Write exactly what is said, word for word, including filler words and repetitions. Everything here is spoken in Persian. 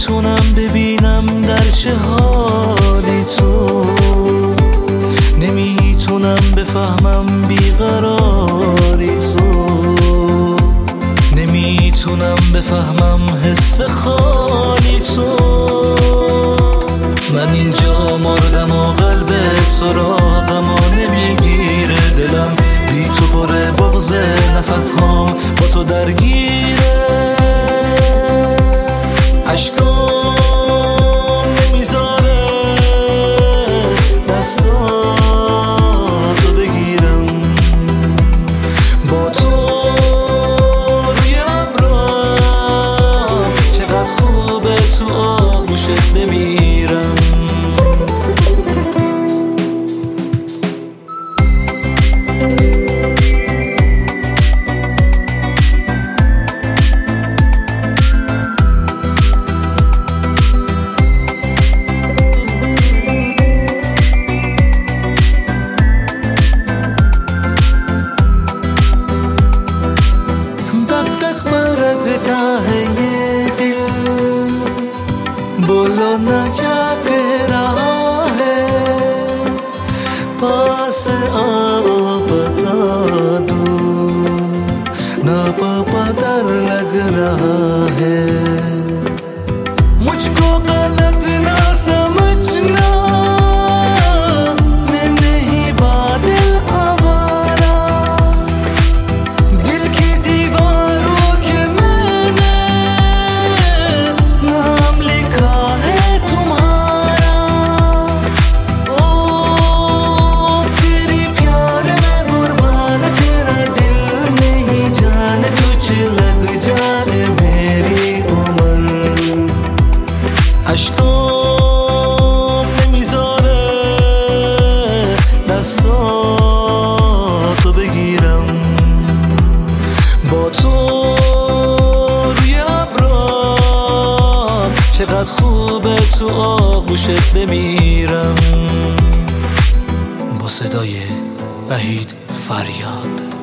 نمیتونم ببینم در چه حالی تو، نمیتونم بفهمم بیقراری تو، نمیتونم بفهمم حس خالی تو. من اینجا مردم و قلب سراغم و نمیگیره، دلم بی تو پره بغض، نفس هام با تو درگیره، عشقام نمیذاره دستاتو بگیرم، با تو روی ابرام چقدر خوبه تو آغوشت بمیرم. बोलो ना क्या कह रहा है, पास आओ बता दूं, ना पापा डर लग रहा है, मुझको गलत ना समझना, मैं नहीं बादल आवारा, दिल की दीवारों के मैंने नाम लिखा है तुम्हारा। ओ तेरी प्यार में कुर्बान, तेरा दिल नहीं जान, तुझ लग जाए मेरी उम्र, عشقام نمیذاره دستاتو بگیرم، با تو روی ابرام چقدر خوبه تو آغوشت بمیرم. با صدای وحید فریاد.